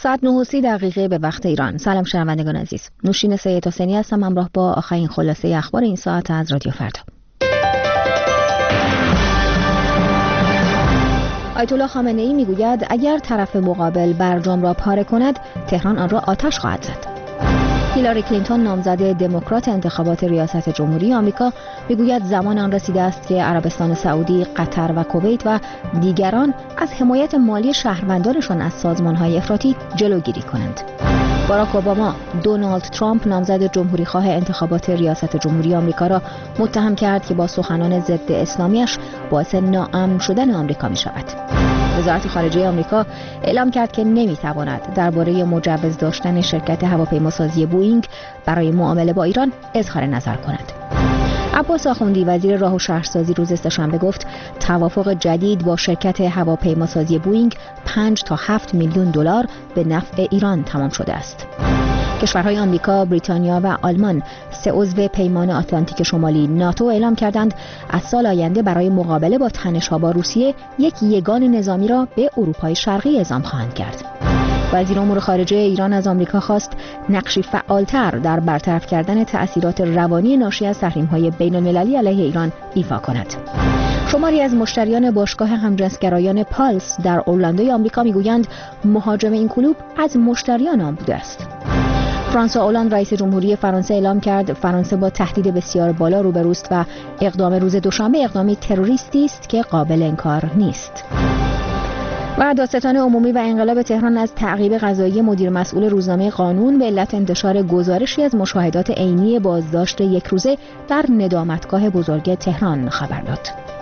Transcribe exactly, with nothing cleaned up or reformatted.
ساعت نه و سی دقیقه به وقت ایران. سلام شنوندگان عزیز. نوشین سید حسینی هستم، همراه با آخرین خلاصه اخبار این ساعت از رادیو فردا. آیت الله خامنه ای میگوید اگر طرف مقابل برجام را پاره کند، تهران آن را آتش خواهد زد. هیلاری کلینتون نامزد دموکرات انتخابات ریاست جمهوری آمریکا میگوید زمان آن رسیده است که عربستان سعودی، قطر و کویت و دیگران از حمایت مالی شهروندانشان از سازمان‌های افراطی جلوگیری کنند. باراک اوباما دونالد ترامپ نامزد جمهوریخواه انتخابات ریاست جمهوری آمریکا را متهم کرد که با سخنان ضد اسلامیش باعث ناامن شدن آمریکا می‌شود. وزارت خارجه آمریکا اعلام کرد که نمی‌تواند درباره مجوز داشتن شرکت هواپیماسازی بوئینگ برای معامله با ایران اظهار نظر کند. عباس آخوندی وزیر راه و شهرسازی روز سه‌شنبه گفت توافق جدید با شرکت هواپیماسازی بوئینگ پنج تا هفت میلیون دلار به نفع ایران تمام شده است. کشورهای آمریکا، بریتانیا و آلمان سه عضو پیمان آتلانتیک شمالی ناتو اعلام کردند از سال آینده برای مقابله با تنش‌ها با روسیه یک یگان نظامی را به اروپای شرقی اعزام خواهند کرد. وزیر امور خارجه ایران از آمریکا خواست نقشی فعالتر در برطرف کردن تأثیرات روانی ناشی از تحریم‌های بین‌المللی علیه ایران ایفا کند. شماری از مشتریان باشگاه همجنسگرایان پالس در اورلاندوی آمریکا میگویند مهاجم این کلوب از مشتریان آن بوده است. فرانسوا اولاند رئیس جمهوری فرانسه اعلام کرد فرانسه با تهدید بسیار بالا روبروست و اقدام روز دوشنبه اقدامی تروریستی است که قابل انکار نیست. و دادستان عمومی و انقلاب تهران از تعقیب قضایی مدیر مسئول روزنامه قانون به علت انتشار گزارشی از مشاهدات عینی بازداشت یک روزه در ندامتگاه بزرگ تهران خبر داد.